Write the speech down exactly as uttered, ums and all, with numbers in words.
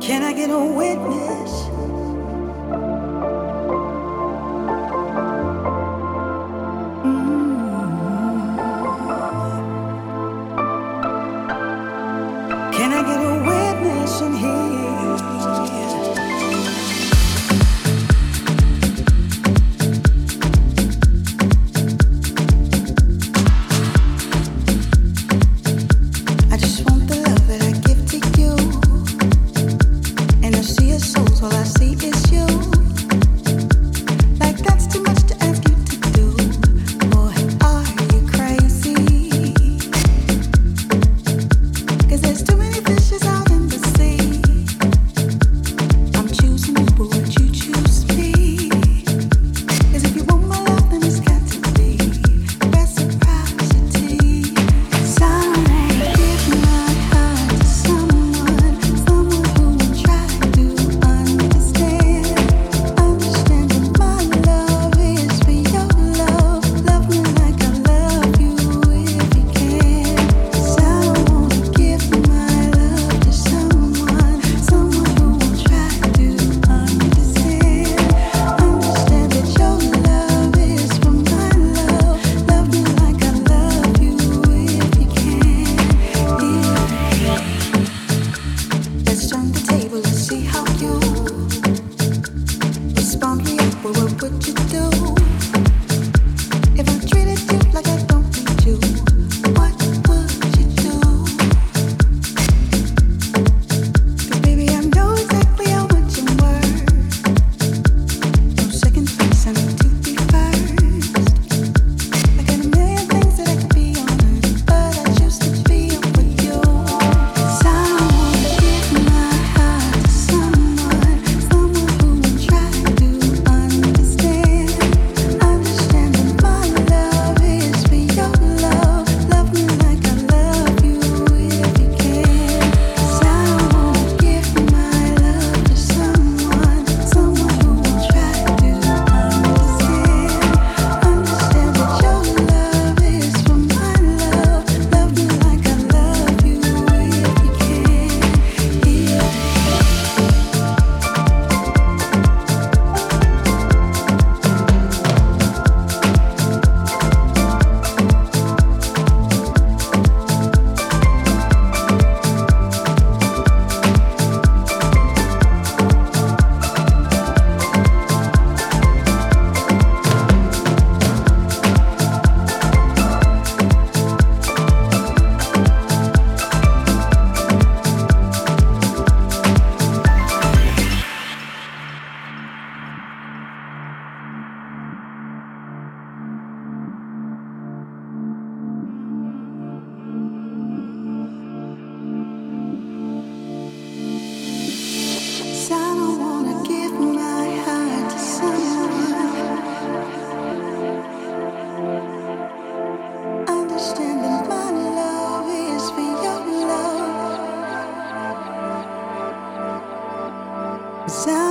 Can I get a witness? Can I get a witness in here? I just want the love that I give to you. And I see your souls, all I see is you. Like that's too much to ask you to do. Boy, are you crazy? 'Cause there's too many fishes out in the sea. I'm choosing you, but would you choose me? 'Cause if you want my love, then it's got to be reciprocity. 'Cause I don't wanna give my heart to someone, someone who won't try to understand. Understanding my love is for your love. Love me like I love you if you can. 'Cause I don't wanna give my love to someone, someone who won't try to understand. Understand that your love is for my love. Love me like I love you if you can. Yeah. Let's turn the table, let's see how you respond, react. What would you do if I treated you like I don't need you? What would you do? 'Cause baby, I know exactly how much you were. No second place, I need to be first. I got a million things that I could be on earth, but I choose to be up with you. 'Cause I don't wanna give my heart to someone, someone who won't try to understand. Understanding my love is for your love. Love me like I love you if you can. 'Cause I don't wanna give my love to someone, someone who won't try to understand. Understand that your love is for my love. Love me like I love you if you can. Yeah. I don't wanna give my heart to someone. Understanding my love is for your love. 'Cause I